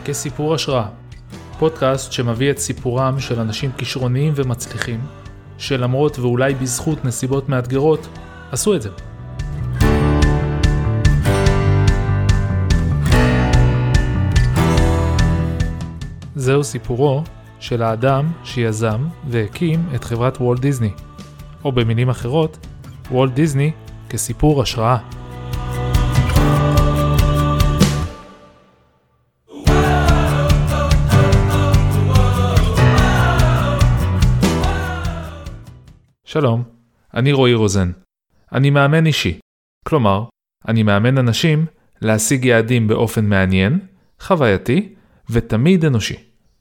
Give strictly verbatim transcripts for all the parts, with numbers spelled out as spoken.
כסיפור השראה, פודקאסט שמביא את סיפורם של אנשים כישרוניים ומצליחים, שלמרות ואולי בזכות נסיבות מאתגרות, עשו את זה. זהו סיפורו של האדם שיזם והקים את חברת וולט דיסני, או במילים אחרות, וולט דיסני כסיפור השראה. שלום, אני רועי רוזן. אני מאמן אישי, כלומר, אני מאמן אנשים להשיג יעדים באופן מעניין, חווייתי ותמיד אנושי.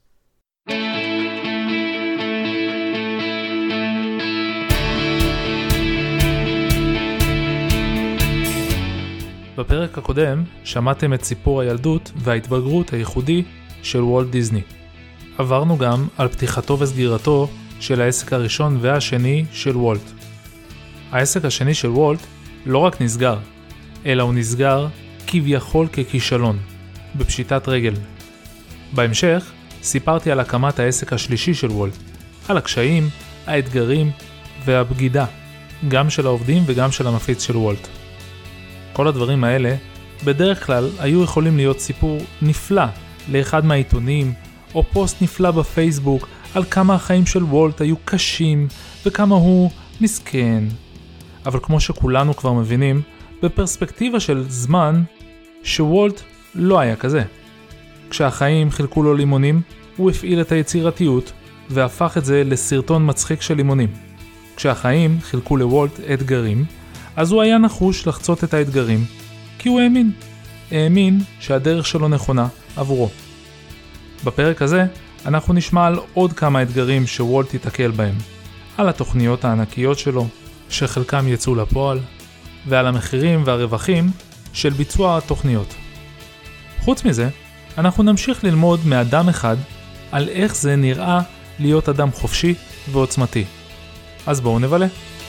בפרק הקודם שמעתם את סיפור הילדות וההתבגרות הייחודי של וולט דיסני. עברנו גם על פתיחתו וסגירתו של העסק הראשון והשני של וולט. העסק השני של וולט לא רק נסגר, אלא הוא נסגר כביכול ככישלון, בפשיטת רגל. בהמשך סיפרתי על הקמת העסק השלישי של וולט, על הקשיים, האתגרים והבגידה, גם של העובדים וגם של המפיץ של וולט. כל הדברים האלה בדרך כלל היו יכולים להיות סיפור נפלא לאחד מהעיתונים, או פוסט נפלא בפייסבוק על כמה החיים של וולט היו קשים וכמה הוא מסכן. אבל כמו שכולנו כבר מבינים, בפרספקטיבה של זמן, שוולט לא היה כזה. כשהחיים חילקו לו לימונים, הוא הפעיל את היצירתיות והפך את זה לסרטון מצחיק של לימונים. כשהחיים חילקו לוולט אתגרים, אז הוא היה נחוש לחצות את האתגרים, כי הוא האמין. האמין שהדרך שלו נכונה עבורו. בפרק הזה אנחנו נשמע על עוד כמה אתגרים שוולט יתקל בהם, על התוכניות הענקיות שלו, שחלקם יצאו לפועל, ועל המחירים והרווחים של ביצוע התוכניות. חוץ מזה, אנחנו נמשיך ללמוד מאדם אחד על איך זה נראה להיות אדם חופשי ועוצמתי. אז בואו נבלה.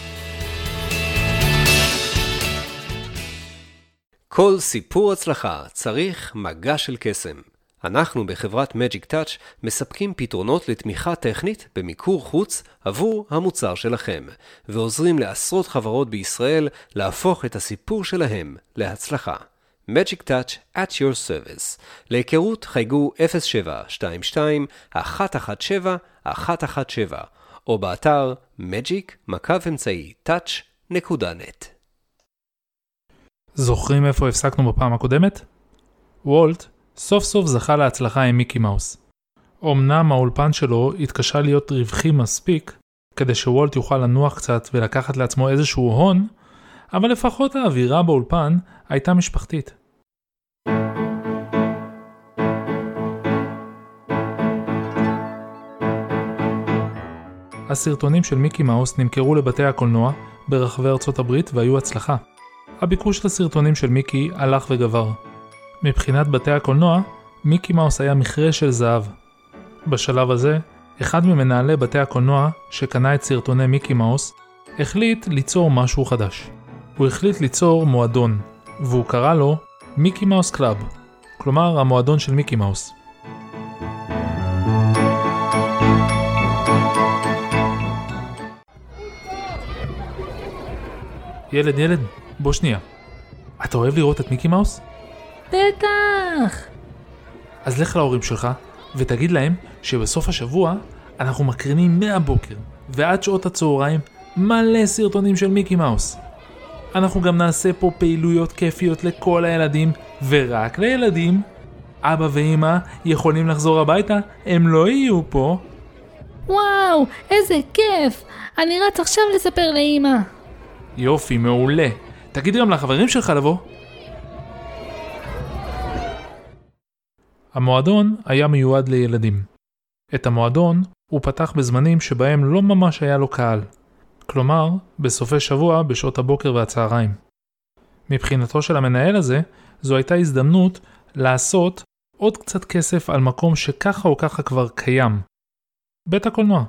כל סיפור הצלחה צריך מגע של קסם. אנחנו בחברת Magic Touch מספקים פתרונות לתמיכה טכנית במיקור חוץ עבור המוצר שלכם, ועוזרים לעשרות חברות בישראל להפוך את הסיפור שלהם להצלחה. Magic Touch at your service. להיכרות חייגו אפס שבע שתיים שתיים אחת אחת שבע אחת אחת שבע או באתר magic מקף אמצעי touch נקודה נט. זוכרים איפה הפסקנו בפעם הקודמת? וולט סוף סוף זכה להצלחה עם מיקי מאוס. אמנם האולפן שלו התקשה להיות רווחי מספיק כדי שוולט יוכל לנוח קצת ולקחת לעצמו איזשהו הון, אבל לפחות האווירה באולפן הייתה משפחתית. הסרטונים של מיקי מאוס נמכרו לבתי הקולנוע ברחבי ארצות הברית והיו הצלחה. הביקוש לסרטונים של מיקי הלך וגבר. מבחינת בתי הקולנוע, מיקי מאוס היה מכרה של זהב. בשלב הזה, אחד ממנהלי בתי הקולנוע שקנה את סרטוני מיקי מאוס, החליט ליצור משהו חדש. הוא החליט ליצור מועדון, והוא קרא לו מיקי מאוס קלאב, כלומר המועדון של מיקי מאוס. ילד, ילד, בוא שנייה. אתה אוהב לראות את מיקי מאוס? בטח! אז לך להורים שלך ותגיד להם שבסוף השבוע אנחנו מקרינים מהבוקר ועד שעות הצהריים מלא סרטונים של מיקי מאוס. אנחנו גם נעשה פה פעילויות כיפיות לכל הילדים, ורק לילדים. אבא ואמא יכולים לחזור הביתה, הם לא יהיו פה. וואו, איזה כיף! אני רץ עכשיו לספר לאמא. יופי, מעולה. תגיד גם לחברים שלך לבוא. המועדון היה מיועד לילדים. את המועדון הוא פתח בזמנים שבהם לא ממש היה לו קהל. כלומר, בסופי שבוע בשעות הבוקר והצהריים. מבחינתו של המנהל הזה, זו הייתה הזדמנות לעשות עוד קצת כסף על מקום שככה או ככה כבר קיים. בית הקולנוע.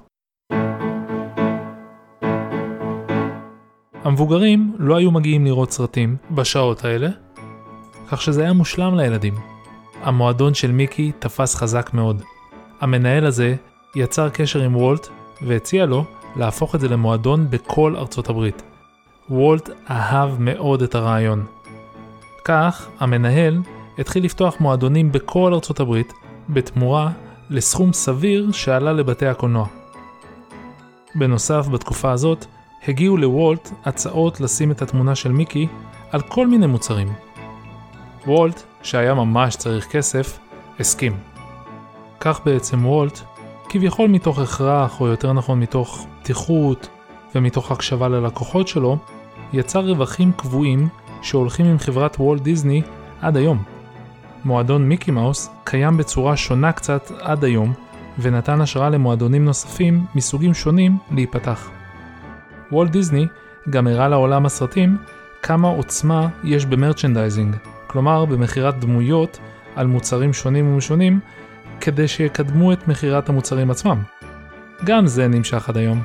המבוגרים לא היו מגיעים לראות סרטים בשעות האלה, כך שזה היה מושלם לילדים. המועדון של מיקי תפס חזק מאוד. המנהל הזה יצר קשר עם וולט והציע לו להפוך את זה למועדון בכל ארצות הברית. וולט אהב מאוד את הרעיון. כך המנהל התחיל לפתוח מועדונים בכל ארצות הברית בתמורה לסכום סביר שעלה לבתי הקולנוע. בנוסף, בתקופה הזאת הגיעו לוולט הצעות לשים את התמונה של מיקי על כל מיני מוצרים. וולט, שהיה ממש צריך כסף, הסכים. כך בעצם וולט, כביכול מתוך הכרח, או יותר נכון מתוך פתיחות ומתוך הקשבה ללקוחות שלו, יצר רווחים קבועים שהולכים עם חברת וולט דיסני עד היום. מועדון מיקי מאוס קיים בצורה שונה קצת עד היום, ונתן השראה למועדונים נוספים מסוגים שונים להיפתח. וולט דיסני גם הראה לעולם הסרטים כמה עוצמה יש במרצ'נדייזינג, כלומר במחירת דמויות על מוצרים שונים ומשונים, כדי שיקדמו את מחירת המוצרים עצמם. גם זה נמשך עד היום.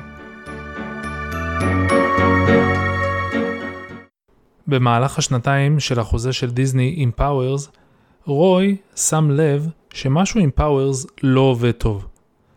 במהלך השנתיים של החוזה של דיסני עם פאוורס, רוי שם לב שמשהו עם פאוורס לא עובד טוב.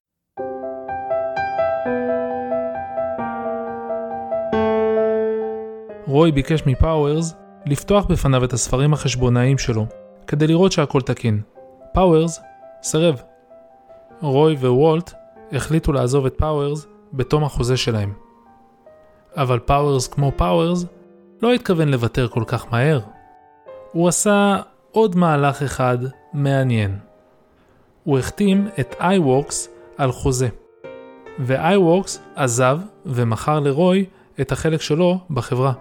רוי ביקש מפאוורס לפתוח בפניו את הספרים החשבונאיים שלו, כדי לראות שהכל תקין. פאוורס סרב. רוי ווולט החליטו לעזוב את פאוורס בתום החוזה שלהם. אבל פאוורס כמו פאוורס לא התכוון לוותר כל כך מהר. הוא עשה עוד מהלך אחד מעניין. הוא החתים את iWorks על חוזה. ו-iWorks עזב ומכר לרוי את החלק שלו בחברה.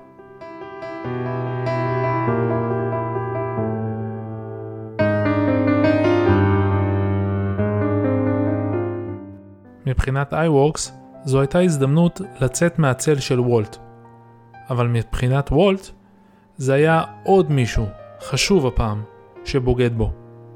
מבחינת iWorks זו הייתה הזדמנות לצאת מהצל של וולט. אבל מבחינת וולט זה היה עוד מישהו, חשוב הפעם, שבוגד בו.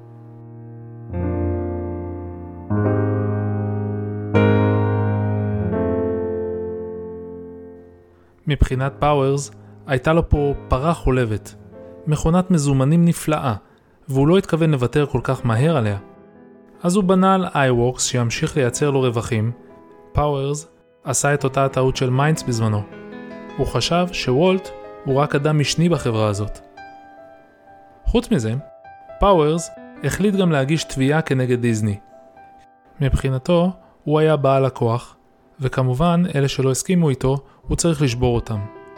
מבחינת פאוורס הייתה לו פה פרה חולבת, מכונת מזומנים נפלאה, והוא לא התכוון לוותר כל כך מהר עליה. אז הוא בנה על iWorks שימשיך לייצר לו רווחים. פאוורס עשה את אותה הטעות של מיינדס בזמנו. הוא חשב שוולט הוא רק אדם משני בחברה הזאת. חוץ מזה, פאוורס החליט גם להגיש תביעה כנגד דיסני. מבחינתו הוא היה בעל הכוח, וכמובן אלה שלא הסכימו איתו הוא צריך לשבור אותם.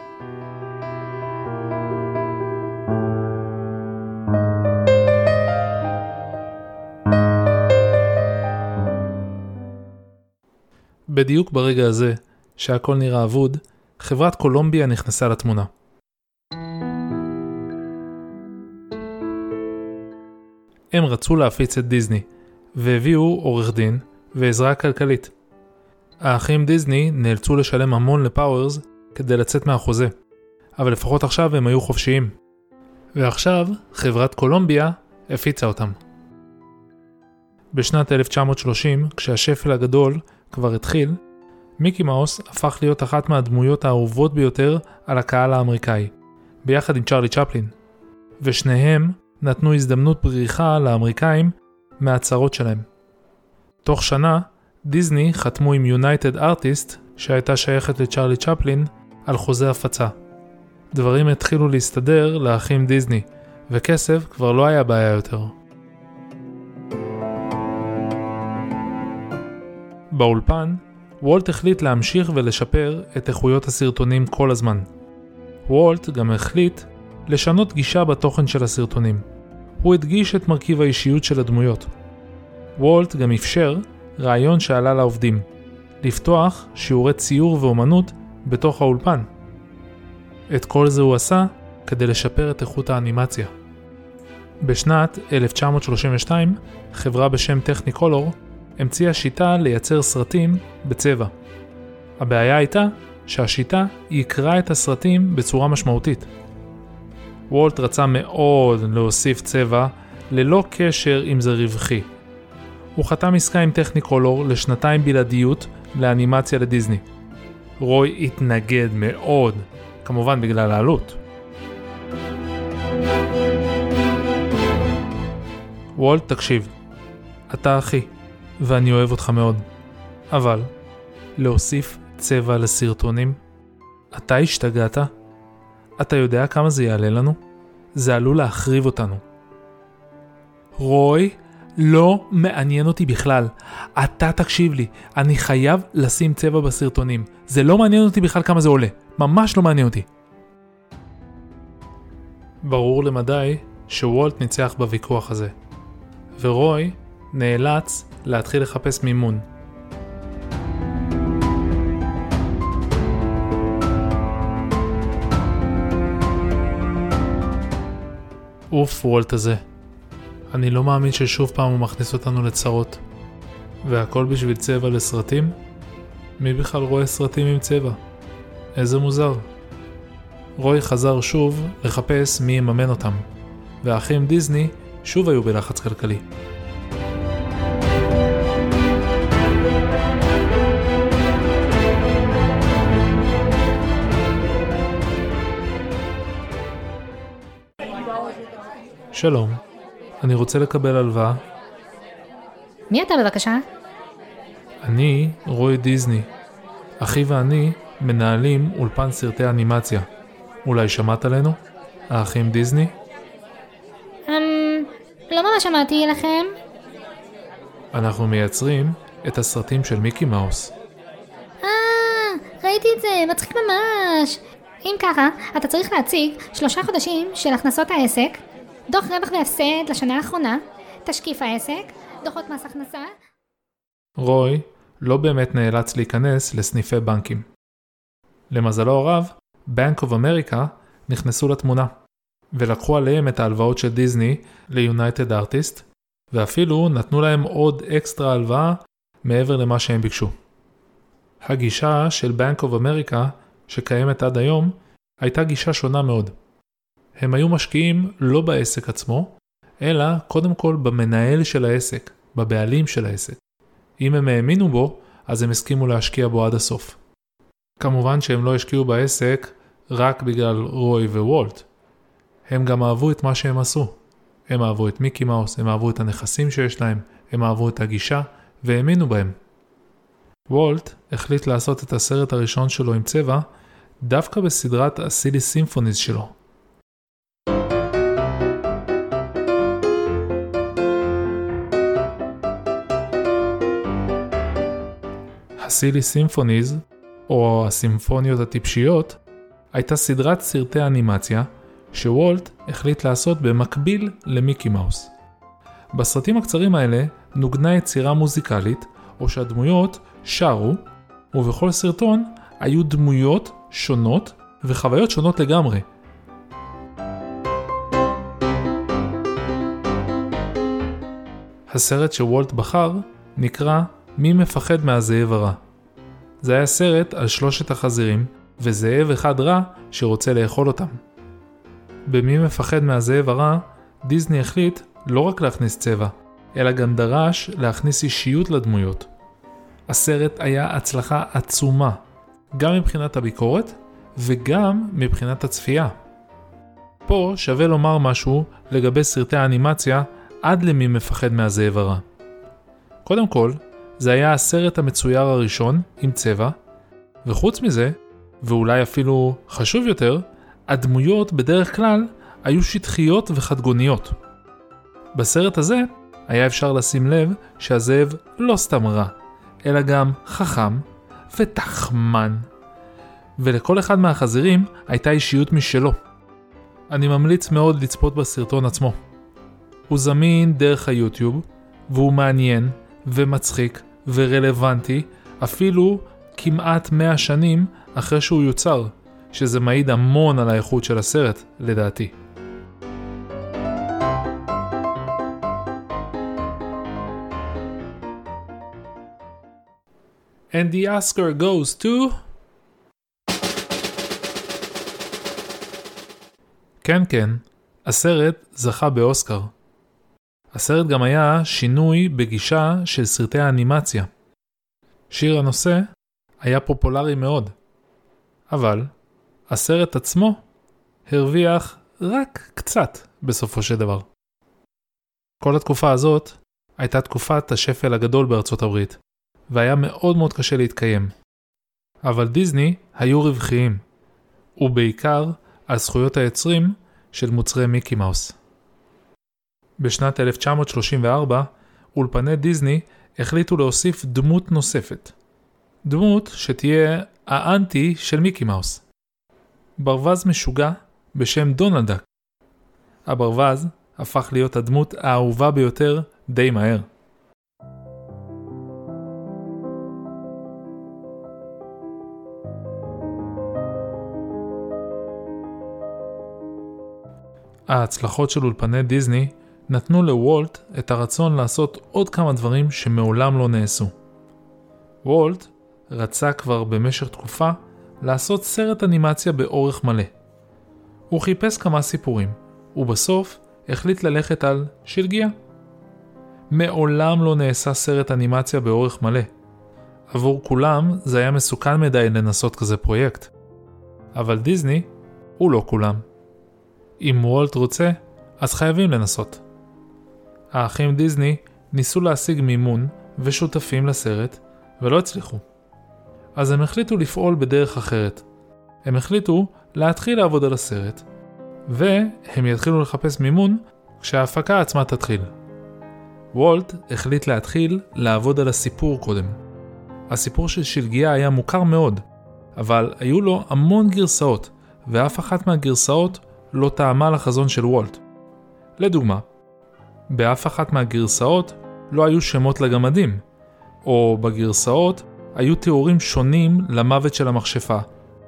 בדיוק ברגע הזה, שהכל נראה אבוד, חברת קולומביה נכנסה לתמונה. הם רצו להפיץ את דיסני, והביאו עורך דין ועזרה כלכלית. האחים דיסני נאלצו לשלם המון לפאוורס כדי לצאת מהחוזה, אבל לפחות עכשיו הם היו חופשיים. ועכשיו חברת קולומביה הפיצה אותם. בשנת אלף תשע מאות שלושים, כשהשפל הגדול כבר התחיל, מיקי מאוס הפך להיות אחת מהדמויות האהובות ביותר על הקהל האמריקאי, ביחד עם צ'רלי צ'פלין, ושניהם נתנו הזדמנות בריחה לאמריקאים מהצהרות שלהם. תוך שנה, דיסני חתמו עם יונייטד ארטיסט, שהייתה שייכת לצ'רלי צ'פלין, על חוזה הפצה. דברים התחילו להסתדר לאחים דיסני, וכסף כבר לא היה בעיה יותר. באולפן, וולט החליט להמשיך ולשפר את איכויות הסרטונים כל הזמן. וולט גם החליט לשנות גישה בתוכן של הסרטונים. הוא הדגיש את מרכיב האישיות של הדמויות. וולט גם אפשר רעיון שעלה לעובדים, לפתוח שיעורי ציור ואומנות בתוך האולפן. את כל זה הוא עשה כדי לשפר את איכות האנימציה. בשנת אלף תשע מאות שלושים ושתיים, חברה בשם טכניקולור המציאה שיטה לייצר סרטים בצבע. הבעיה הייתה שהשיטה יקרה את הסרטים בצורה משמעותית. וולט רצה מאוד להוסיף צבע ללא קשר אם זה רווחי. הוא חתם עסקה עם טכניקולור לשנתיים בלעדיות לאנימציה לדיסני. רוי התנגד מאוד, כמובן בגלל העלות. וולט, תקשיב. אתה אחי, ואני אוהב אותך מאוד. אבל, להוסיף צבע לסרטונים? אתה השתגעת? אתה יודע כמה זה יעלה לנו? זה עלול להחריב אותנו. רוי, לא מעניין אותי בכלל. אתה תקשיב לי, אני חייב לשים צבע בסרטונים. זה לא מעניין אותי בכלל כמה זה עולה. ממש לא מעניין אותי. ברור למדי שוולט ניצח בוויכוח הזה. ורוי נאלץ להתחיל לחפש מימון. אוף, וולט הזה. אני לא מאמין ששוב פעם הוא מכניס אותנו לצרות. והכל בשביל צבע לסרטים? מי בכלל רואה סרטים עם צבע? איזה מוזר. רוי חזר שוב לחפש מי יממן אותם, והאחים דיזני שוב היו בלחץ כלכלי. שלום, אני רוצה לקבל הלוואה. מי אתה בבקשה? אני רוי דיזני. אחי ואני מנהלים אולפן סרטי אנימציה. אולי שמעת עלינו? האחים דיזני? אמ... לא ממש שמעתי לכם. אנחנו מייצרים את הסרטים של מיקי מאוס. אה, ראיתי את זה, מצחיק ממש. אם ככה, אתה צריך להציג שלושה חודשים של הכנסות העסק, דוח רווח והפסד לשנה האחרונה, תשקיף העסק, דוחות מס הכנסה. רוי לא באמת נאלץ להיכנס לסניפי בנקים. למזלו הרב, בנק אוף אמריקה נכנסו לתמונה, ולקחו עליהם את ההלוואות של דיזני ליונייטד ארטיסט, ואפילו נתנו להם עוד אקסטרה הלוואה מעבר למה שהם ביקשו. הגישה של בנק אוף אמריקה, שקיימת עד היום, הייתה גישה שונה מאוד. הם היו משקיעים לא בעסק עצמו, אלא קודם כל במנהל של העסק, בבעלים של העסק. אם הם האמינו בו, אז הם הסכימו להשקיע בו עד הסוף. כמובן שהם לא השקיעו בעסק רק בגלל רוי ווולט. הם גם אהבו את מה שהם עשו. הם אהבו את מיקי מאוס, הם אהבו את הנכסים שיש להם, הם אהבו את הגישה, והאמינו בהם. וולט החליט לעשות את הסרט הראשון שלו עם צבע, דווקא בסדרת הסילי סימפוניז שלו. הסילי סימפוניז, או הסימפוניות הטיפשיות, הייתה סדרת סרטי אנימציה שוולט החליט לעשות במקביל למיקי מאוס. בסרטים הקצרים האלה נוגנה יצירה מוזיקלית, או שהדמויות שרו, ובכל סרטון היו דמויות שונות וחוויות שונות לגמרי. הסרט שוולט בחר נקרא מי מפחד מהזאב הרע. זה היה סרט על שלושת החזירים וזאב אחד רע שרוצה לאכול אותם. במי מפחד מהזאב הרע, דיזני החליט לא רק להכניס צבע, אלא גם דרש להכניס אישיות לדמויות. הסרט היה הצלחה עצומה, גם מבחינת הביקורת וגם מבחינת הצפייה. פה שווה לומר משהו לגבי סרטי האנימציה עד למי מפחד מהזאב הרע. קודם כל, זה היה הסרט המצויר הראשון עם צבע, וחוץ מזה, ואולי אפילו חשוב יותר, הדמויות בדרך כלל היו שטחיות וחדגוניות. בסרט הזה היה אפשר לשים לב שהזאב לא סתם רע, אלא גם חכם ותחמן. ולכל אחד מהחזירים הייתה אישיות משלו. אני ממליץ מאוד לצפות בסרטון עצמו. הוא זמין דרך היוטיוב, והוא מעניין ומצחיק ורלוונטי, אפילו כמעט מאה שנים אחרי שהוא יוצר, שזה מעיד המון על האיכות של הסרט, לדעתי. And the Oscar goes to... כן כן, הסרט זכה באוסקר. הסרט גם היה שינוי בגישה של סרטי האנימציה. שיר הנושא היה פופולרי מאוד. אבל הסרט עצמו הרוויח רק קצת בסופו של דבר. כל התקופה הזאת הייתה תקופת השפל הגדול בארצות הברית, והיה מאוד מאוד קשה להתקיים. אבל דיזני היו רווחיים, ובעיקר על זכויות היוצרים של מוצרי מיקי מאוס. בשנת אלף תשע מאות שלושים וארבע, אולפני דיזני החליטו להוסיף דמות נוספת. דמות שתהיה האנטי של מיקי מאוס. ברווז משוגע בשם דונלד דאק. הברווז הפך להיות הדמות האהובה ביותר די מהר. ההצלחות של אולפני דיזני נתנו לוולט את הרצון לעשות עוד כמה דברים שמעולם לא נעשו. וולט רצה כבר במשך תקופה לעשות סרט אנימציה באורך מלא. הוא חיפש כמה סיפורים, ובסוף החליט ללכת על שלגיה. מעולם לא נעשה סרט אנימציה באורך מלא. עבור כולם זה היה מסוכן מדי לנסות כזה פרויקט. אבל דיזני הוא לא כולם. אם וולט רוצה, אז חייבים לנסות. האחים דיזני ניסו להשיג מימון ושותפים לסרט, ולא הצליחו. אז הם החליטו לפעול בדרך אחרת. הם החליטו להתחיל לעבוד על הסרט, והם יתחילו לחפש מימון כשההפקה עצמה תתחיל. וולט החליט להתחיל לעבוד על הסיפור קודם. הסיפור של שלגיה היה מוכר מאוד, אבל היו לו המון גרסאות, ואף אחת מהגרסאות לא טעמה לחזון של וולט. לדוגמה, באף אחת מהגרסאות לא היו שמות לגמדים, או בגרסאות היו תיאורים שונים למוות של המכשפה.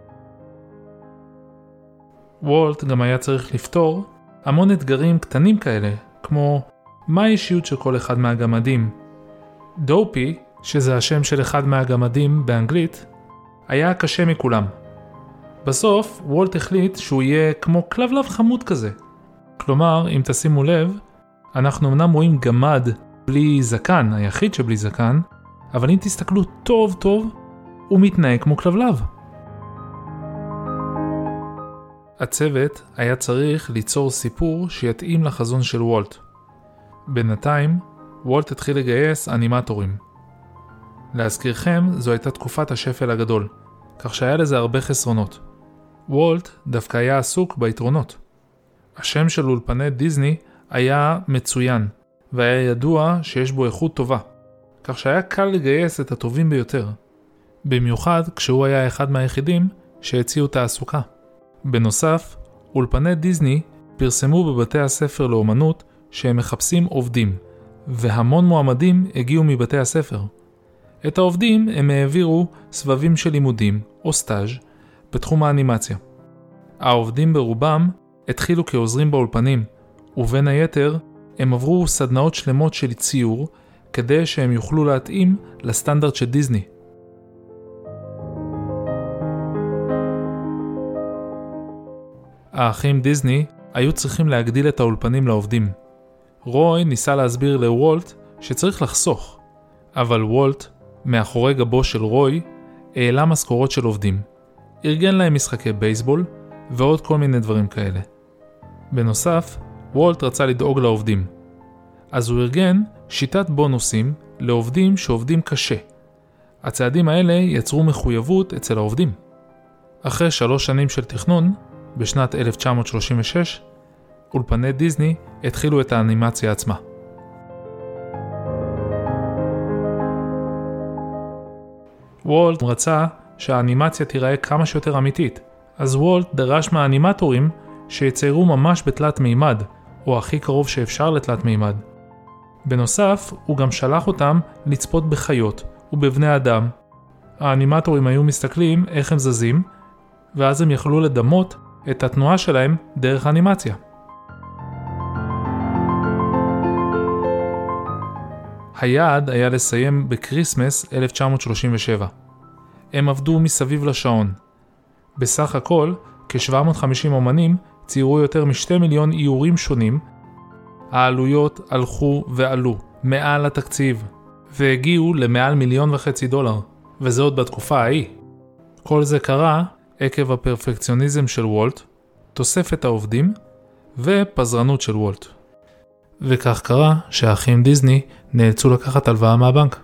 וולט גם היה צריך לפתור המון אתגרים קטנים כאלה, כמו מה האישיות של כל אחד מהגמדים. דופי, שזה השם של אחד מהגמדים באנגלית, היה קשה מכולם. בסוף וולט החליט שהוא יהיה כמו כלבלב חמוד כזה. כלומר, אם תשימו לב, אנחנו אמנם רואים גמד בלי זקן, היחיד שבלי זקן, אבל אם תסתכלו טוב טוב, הוא מתנהג כמו כלבלב. הצוות היה צריך ליצור סיפור שיתאים לחזון של וולט. בינתיים, וולט התחיל לגייס אנימטורים. להזכירכם, זו הייתה תקופת השפל הגדול, כך שהיה לזה הרבה חסרונות. וולט דווקא היה עסוק ביתרונות. השם של אולפני דיזני היה מצוין, והיה ידוע שיש בו איכות טובה, כך שהיה קל לגייס את הטובים ביותר, במיוחד כשהוא היה אחד מהיחידים שהציעו תעסוקה. בנוסף, אולפני דיזני פרסמו בבתי הספר לאומנות שהם מחפשים עובדים, והמון מועמדים הגיעו מבתי הספר. את העובדים הם העבירו סבבים של לימודים או סטאז' בתחום האנימציה. העובדים ברובם התחילו כעוזרים באולפנים, ובין היתר הם עברו סדנאות שלמות של ציור כדי שהם יוכלו להתאים לסטנדרט של דיזני. האחים דיזני היו צריכים להגדיל את האולפנים לעובדים. רוי ניסה להסביר לוולט שצריך לחסוך, אבל וולט, מאחורי גבו של רוי, העלה משכורות של עובדים, ארגן להם משחקי בייסבול ועוד כל מיני דברים כאלה. בנוסף, וולט רצה לדאוג לעובדים. אז הוא ארגן שיטת בונוסים לעובדים שעובדים קשה. הצעדים האלה יצרו מחויבות אצל העובדים. אחרי שלוש שנים של תכנון, בשנת אלף תשע מאות שלושים ושש, אולפני דיזני התחילו את האנימציה עצמה. וולט רצה שהאנימציה תיראה כמה שיותר אמיתית, אז וולט דרש מהאנימטורים שיציירו ממש בתלת מימד, או הכי קרוב שאפשר לתלת מימד. בנוסף, הוא גם שלח אותם לצפות בחיות ובבני אדם. האנימטורים היו מסתכלים איך הם זזים, ואז הם יכלו לדמות את התנועה שלהם דרך האנימציה. היעד היה לסיים בקריסמס אלף תשע מאות שלושים ושבע. הם עבדו מסביב לשעון. בסך הכל, כ-שבע מאות וחמישים אומנים ציירו יותר משתי מיליון איורים שונים. העלויות הלכו ועלו מעל התקציב, והגיעו למעל מיליון וחצי דולר, וזה עוד בתקופה ההיא. כל זה קרה עקב הפרפקציוניזם של וולט, תוספת העובדים ופזרנות של וולט. וכך קרה שהאחים דיסני נאלצו לקחת הלוואה מהבנק.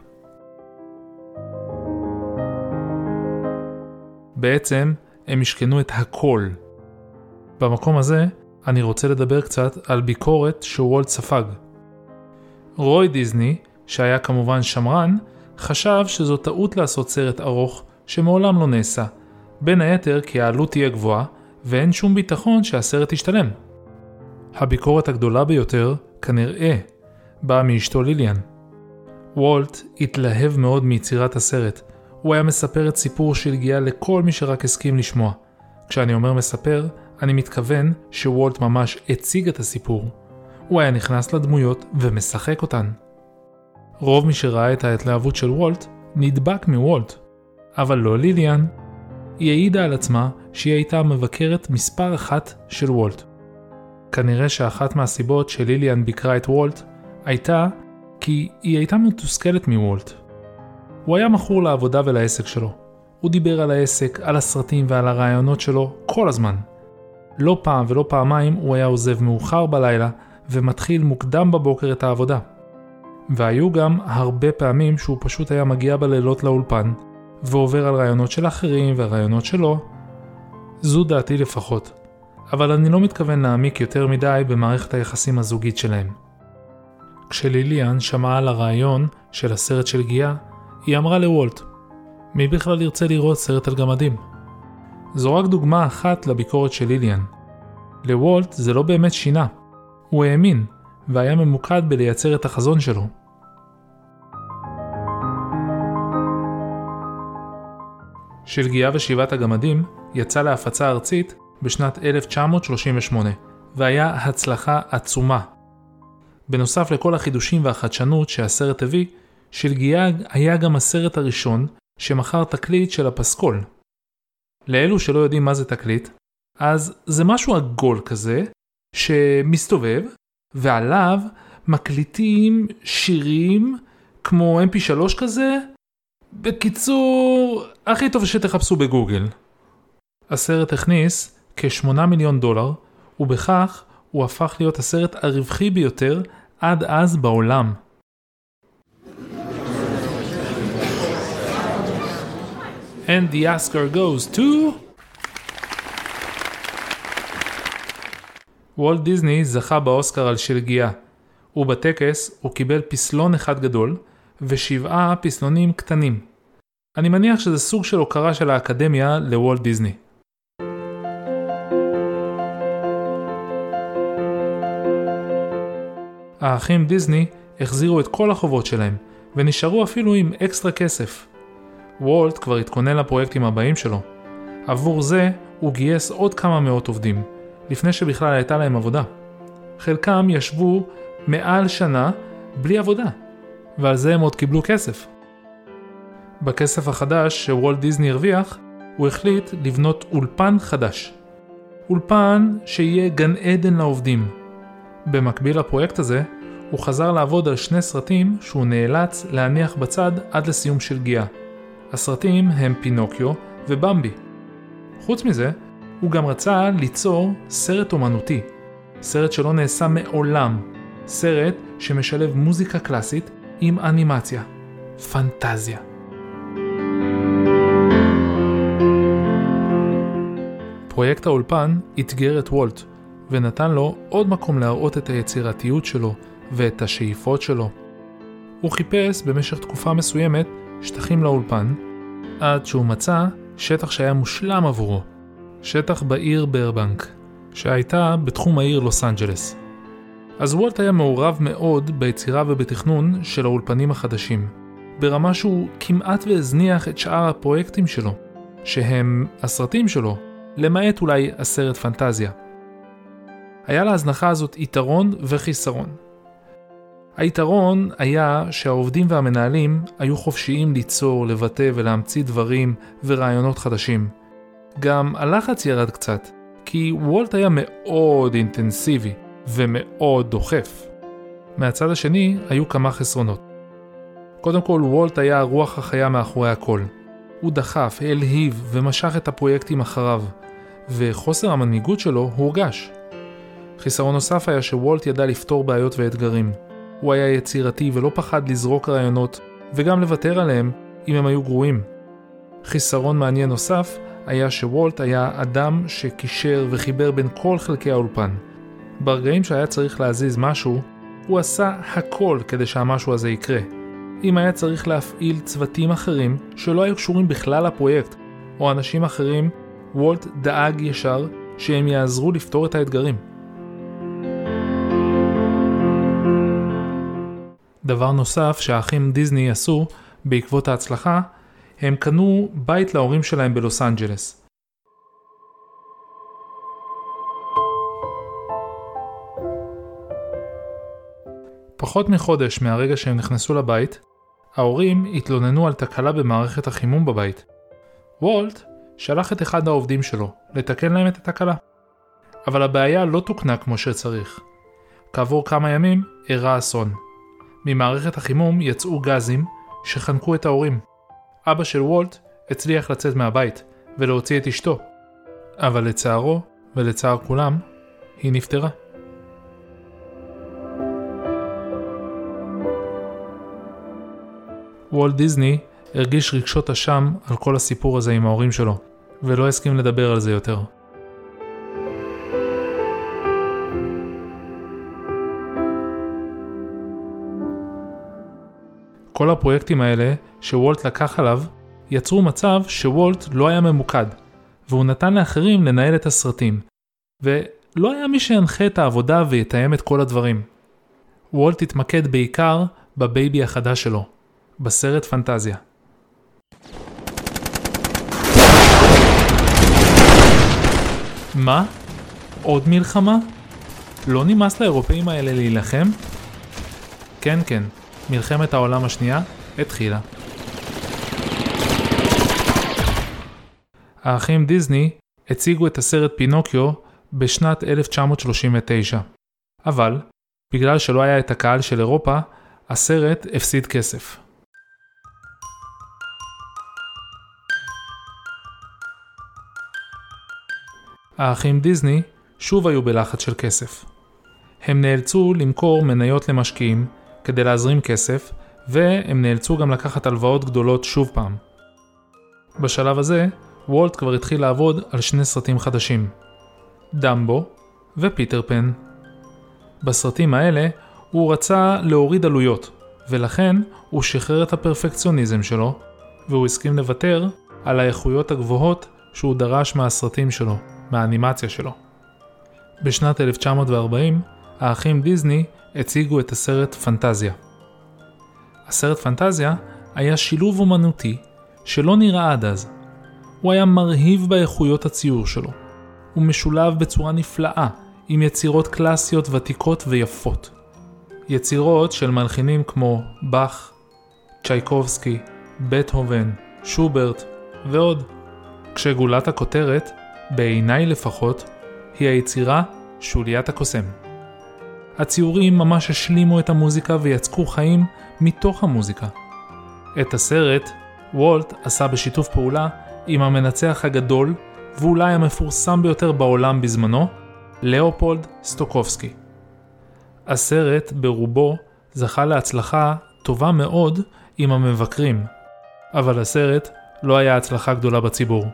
בעצם הם השכנו את הכל. במקום הזה אני רוצה לדבר קצת על ביקורת שוולט ספג. רוי דיסני, שהיה כמובן שמרן, חשב שזו טעות לעשות סרט ארוך שמעולם לא נעשה, בין היתר כי העלות תהיה גבוהה ואין שום ביטחון שהסרט ישתלם. הביקורת הגדולה ביותר, כנראה, באה מאשתו ליליאן. וולט התלהב מאוד מיצירת הסרט. הוא היה מספר את סיפור שלגיה לכל מי שרק הסכים לשמוע. כשאני אומר מספר, אני מתכוון שוולט ממש הציג את הסיפור. הוא היה נכנס לדמויות ומשחק אותן. רוב מי שראה את ההתלהבות של וולט נדבק מוולט, אבל לא ליליאן. היא העידה על עצמה שהיא הייתה מבקרת מספר אחת של וולט. כנראה שאחת מהסיבות שליליאן ביקרה את וולט הייתה כי היא הייתה מתוסכלת מוולט. הוא היה מכור לעבודה ולעסק שלו. הוא דיבר על העסק, על הסרטים ועל הרעיונות שלו כל הזמן. לא פעם ולא פעמיים הוא היה עוזב מאוחר בלילה ומתחיל מוקדם בבוקר את העבודה. והיו גם הרבה פעמים שהוא פשוט היה מגיע בלילות לאולפן ועובר על רעיונות של אחרים ורעיונות שלו. זו דעתי לפחות. אבל אני לא מתכוון להעמיק יותר מדי במערכת היחסים הזוגית שלהם. כשליליאן שמעה על הרעיון של הסרט של גיה, היא אמרה לוולט, מי בכלל ירצה לראות סרט על גמדים? זו רק דוגמה אחת לביקורת של ליליאן. לוולט זה לא באמת שינה. הוא האמין, והיה ממוקד בלייצר את החזון שלו. שלגיה ושבעת הגמדים יצא להפצה ארצית בשנת אלף תשע מאות שלושים ושמונה, והיה הצלחה עצומה. בנוסף לכל החידושים והחדשנות שהסרט הביא, שלגיה היה גם הסרט הראשון שמכר תקליט של הפסקול. לאלו שלא יודעים מה זה תקליט, אז זה משהו עגול כזה שמסתובב, ועליו מקליטים שירים כמו אם פי שלוש כזה. בקיצור, הכי טוב שתחפשו בגוגל. הסרט הכניס כשמונה מיליון דולר, ובכך הוא הפך להיות הסרט הרווחי ביותר עד אז בעולם. And the Oscar goes to... וולט דיסני זכה באוסקר על שלגיה, ובטקס הוא קיבל פסלון אחד גדול ושבעה פסלונים קטנים. אני מניח שזה סוג של הוקרה של האקדמיה לוולט דיסני. האחים דיסני החזירו את כל החובות שלהם ונשארו אפילו עם אקסטרה כסף. וולט כבר התכונן לפרויקטים הבאים שלו. עבור זה הוא גייס עוד כמה מאות עובדים, לפני שבכלל הייתה להם עבודה. חלקם ישבו מעל שנה בלי עבודה, ועל זה הם עוד קיבלו כסף. בכסף החדש שוולט דיסני הרוויח, הוא החליט לבנות אולפן חדש. אולפן שיהיה גן עדן לעובדים. במקביל לפרויקט הזה, הוא חזר לעבוד על שני סרטים שהוא נאלץ להניח בצד עד לסיום של גיה. הסרטים הם פינוקיו ובמבי. חוץ מזה, הוא גם רצה ליצור סרט אומנותי, סרט שלא נעשה מעולם, סרט שמשלב מוזיקה קלאסית עם אנימציה, פנטזיה. פרויקט האולפן התגר את וולט, ונתן לו עוד מקום להראות את היצירתיות שלו ואת השאיפות שלו. הוא חיפש במשך תקופה מסוימת שטחים לאולפן, עד שהוא מצא שטח שהיה מושלם עבורו. שטח בעיר ברבנק, שהייתה בתחום העיר לוס אנג'לס. אז וולט היה מעורב מאוד ביצירה ובתכנון של האולפנים החדשים, ברמה שהוא כמעט והזניח את שאר הפרויקטים שלו, שהם הסרטים שלו, למעט אולי הסרט פנטזיה. היה להזנחה הזאת יתרון וחיסרון. היתרון היה שהעובדים והמנהלים היו חופשיים ליצור, לבטא ולהמציא דברים ורעיונות חדשים. גם הלחץ ירד קצת, כי וולט היה מאוד אינטנסיבי ומאוד דוחף. מהצד השני היו כמה חסרונות. קודם כל, וולט היה הרוח החיה מאחורי הכל. הוא דחף, הלהיב ומשך את הפרויקטים אחריו, וחוסר המנהיגות שלו הורגש. חיסרון נוסף היה שוולט ידע לפתור בעיות ואתגרים. הוא היה יצירתי ולא פחד לזרוק רעיונות, וגם לוותר עליהם אם הם היו גרועים. חיסרון מעניין נוסף היה שוולט היה אדם שקישר וחיבר בין כל חלקי האולפן. ברגעים שהיה צריך להזיז משהו, הוא עשה הכל כדי שהמשהו הזה יקרה. אם היה צריך להפעיל צוותים אחרים שלא היו קשורים בכלל לפרויקט, או אנשים אחרים, וולט דאג ישר שהם יעזרו לפתור את האתגרים. דבר נוסף שהאחים דיזני עשו בעקבות ההצלחה, הם קנו בית להורים שלהם בלוס אנג'לס. פחות מחודש מהרגע שהם נכנסו לבית, ההורים התלוננו על תקלה במערכת החימום בבית. וולט שלח את אחד העובדים שלו לתקן להם את התקלה. אבל הבעיה לא תוקנה כמו שצריך. כעבור כמה ימים אירע אסון. ממערכת החימום יצאו גזים שחנקו את ההורים. אבא של וולט הצליח לצאת מהבית ולהוציא את אשתו. אבל לצערו ולצער כולם, היא נפטרה. וולט דיזני הרגיש רגשות אשם על כל הסיפור הזה עם ההורים שלו, ולא הסכים לדבר על זה יותר. כל הפרויקטים האלה שוולט לקח עליו, יצרו מצב שוולט לא היה ממוקד, והוא נתן לאחרים לנהל את הסרטים, ולא היה מי שינחה את העבודה ויתאם את כל הדברים. וולט התמקד בעיקר בבייבי החדש שלו, בסרט פנטזיה. מה? עוד מלחמה? לא נמאס לאירופאים האלה להילחם? כן, כן, מלחמת העולם השנייה התחילה. האחים דיזני הציגו את הסרט פינוקיו בשנת אלף תשע מאות שלושים ותשע. אבל, בגלל שלא היה את הקהל של אירופה, הסרט הפסיד כסף. האחים דיזני שוב היו בלחץ של כסף. הם נאלצו למכור מניות למשקיעים כדי להזרים כסף, והם נאלצו גם לקחת הלוואות גדולות שוב פעם. בשלב הזה, וולט כבר התחיל לעבוד על שני סרטים חדשים, דמבו ופיטר פן. בסרטים האלה הוא רצה להוריד עלויות, ולכן הוא שחרר את הפרפקציוניזם שלו, והוא הסכים לוותר על האיכויות הגבוהות שהוא דרש מהסרטים שלו, מהאנימציה שלו. בשנת אלף תשע מאות וארבעים, האחים דיזני הציגו את הסרט פנטזיה. הסרט פנטזיה היה שילוב אומנותי שלא נראה עד אז. הוא היה מרהיב באיכויות הציור שלו. הוא משולב בצורה נפלאה עם יצירות קלאסיות ותיקות ויפות. יצירות של מלחינים כמו באך, צ'ייקובסקי, בטהובן, שוברט ועוד. כשגולת הכותרת, בעיניי לפחות, היא היצירה שוליית הקוסם. הציורים ממש השלימו את המוזיקה ויצקו חיים מתוך המוזיקה. את הסרט וולט עשה בשיתוף פעולה עם המנצח הגדול ואולי המפורסם ביותר בעולם בזמנו, לאופולד סטוקובסקי. הסרט ברובו זכה להצלחה טובה מאוד עם המבקרים, אבל הסרט לא היה הצלחה גדולה בציבור.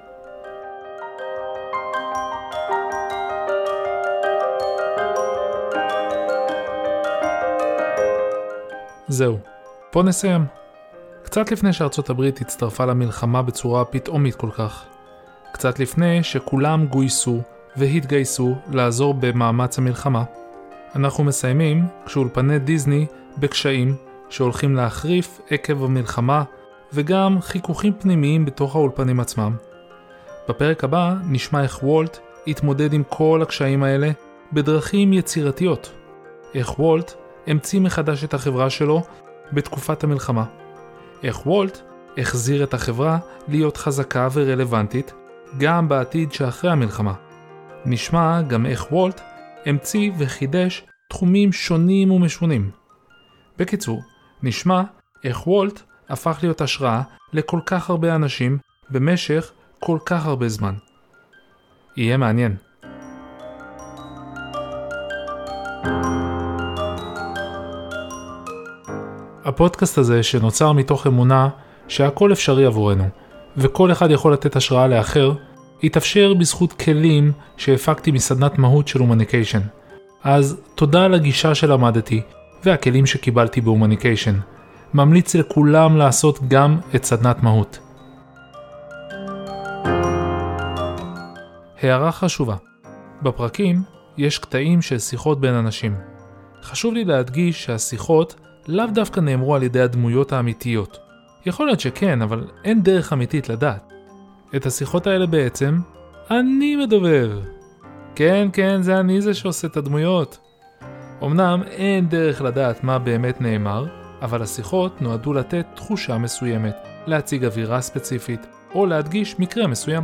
זהו, פה נסיים. קצת לפני שארצות הברית הצטרפה למלחמה בצורה פתאומית כל כך. קצת לפני שכולם גויסו והתגייסו לעזור במאמץ המלחמה. אנחנו מסיימים כשאולפני דיזני בקשיים שהולכים להחריף עקב המלחמה וגם חיכוכים פנימיים בתוך האולפנים עצמם. בפרק הבא נשמע איך וולט התמודד עם כל הקשיים האלה בדרכים יצירתיות. איך וולט המציא מחדש את החברה שלו בתקופת המלחמה. איך וולט החזיר את החברה להיות חזקה ורלוונטית גם בעתיד שאחרי המלחמה. נשמע גם איך וולט המציא וחידש תחומים שונים ומשונים. בקיצור, נשמע איך וולט הפך להיות השראה לכל כך הרבה אנשים במשך כל כך הרבה זמן. יהיה מעניין. הפודקאסט הזה שנוצר מתוך אמונה שהכל אפשרי עבורנו, וכל אחד יכול לתת השראה לאחר, התאפשר בזכות כלים שהפקתי מסדנת מהות של הומניקיישן. אז תודה על הגישה שלמדתי והכלים שקיבלתי בהומניקיישן. ממליץ לכולם לעשות גם את סדנת מהות. הערה חשובה. בפרקים יש קטעים של שיחות בין אנשים. חשוב לי להדגיש שהשיחות לאו דווקא נאמרו על ידי הדמויות האמיתיות. יכול להיות שכן, אבל אין דרך אמיתית לדעת. את השיחות האלה בעצם אני מדובב. כן, כן, זה אני זה שעושה את הדמויות. אמנם אין דרך לדעת מה באמת נאמר, אבל השיחות נועדו לתת תחושה מסוימת, להציג אווירה ספציפית, או להדגיש מקרה מסוים.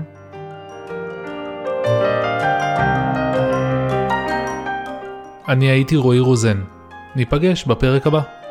אני הייתי רועי רוזן. ניפגש בפרק הבא.